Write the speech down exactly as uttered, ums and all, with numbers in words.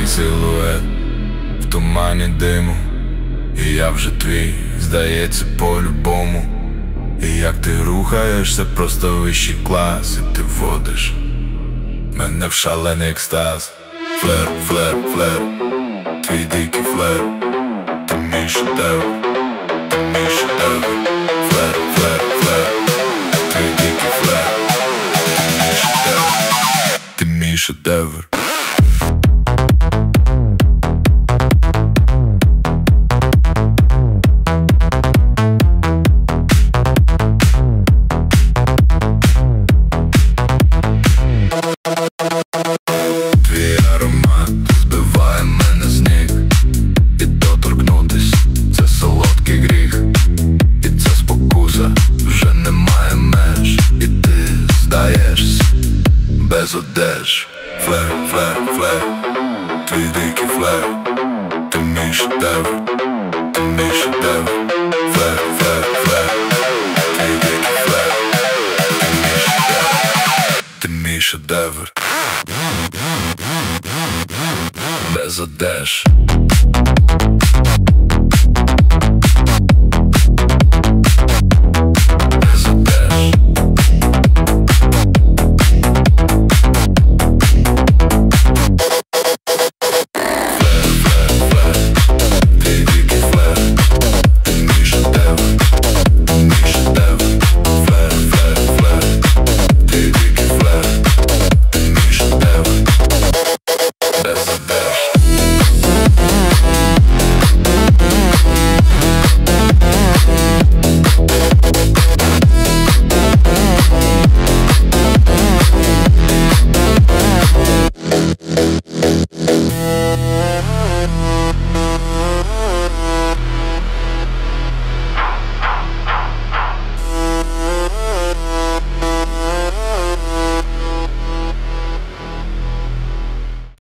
силует в тумані диму, і я вже твій, здається, по-любому. І як ти рухаєшся, просто вищий клас, і ти вводиш мене в шалений екстаз. Флер, флер, флер, твій дикий флер, ти мій шедевр, ти мій шедевр. Флер, флер, флер, твій дикий флер, ти мій шедевр, ти мій шедевр. Без одеж. Флер, флер, флер, твій дикий флер, ти мій шедевр, ти мій шедевр. Флер, флер, флер, твій дикий флер, ти мій шедевр, ти мій шедевр. Без одеж.